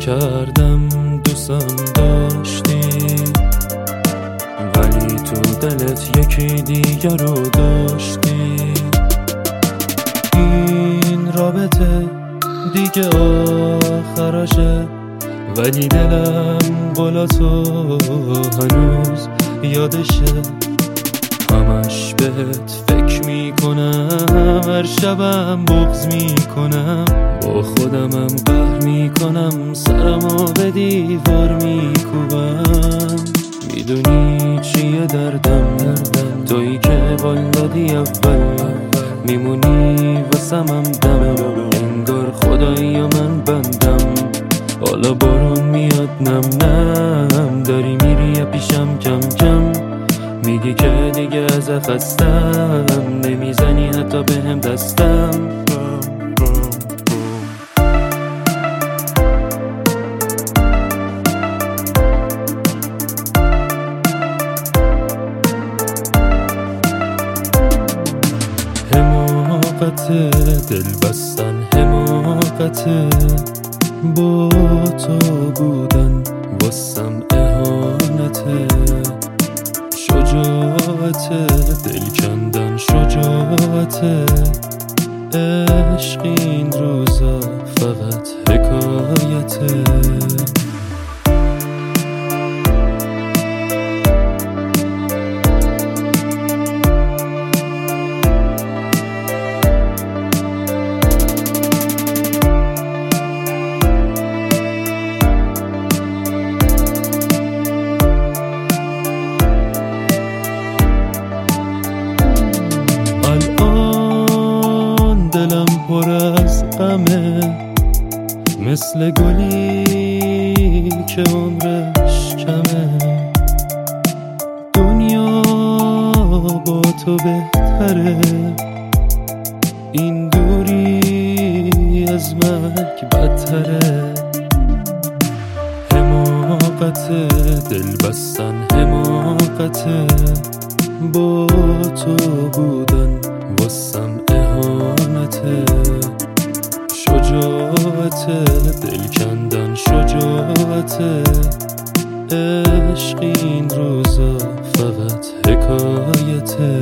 کردم دوستم داشتی، ولی تو دلت یکی دیگر رو داشتی. این رابطه دیگه آخرشه، ولی دلم قولاتو هنوز یادشه. همش بهت فکر میکنم، هر شبم بغض میکنم، با خودمم قهر میکنم، سرمو به دیوار میکوبم. میدونی چیه دردم؟ تویی که قول دادی اول میمونی واسمم دم، انگار خدایی و من بندم. حالا بارون میاد نم نم، داری میری پیشم کم کم، میگی که دیگه از خستم، نمیزنی حتی بهم دستم. حماقته دل بستن، حماقته با تو بودن واسم اهانته. شجاعته دل کندن، شجاعته عشق این روزا فقط حکایته. دلم پر از غمه، مثل گلی که عمرش کمه. دنیا با تو بهتره، این دوری از مرگ بدتره. حماقت دل بستن، حماقته با تو بودن واسم اهانته. شجاعت دل کندن، شجاعت عشق این روزا فقط حکایته.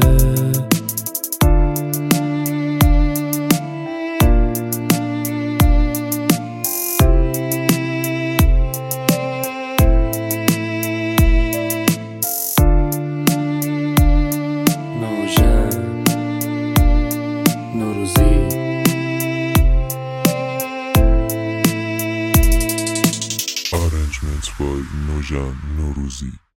Arrangements by Nojan Noruzi.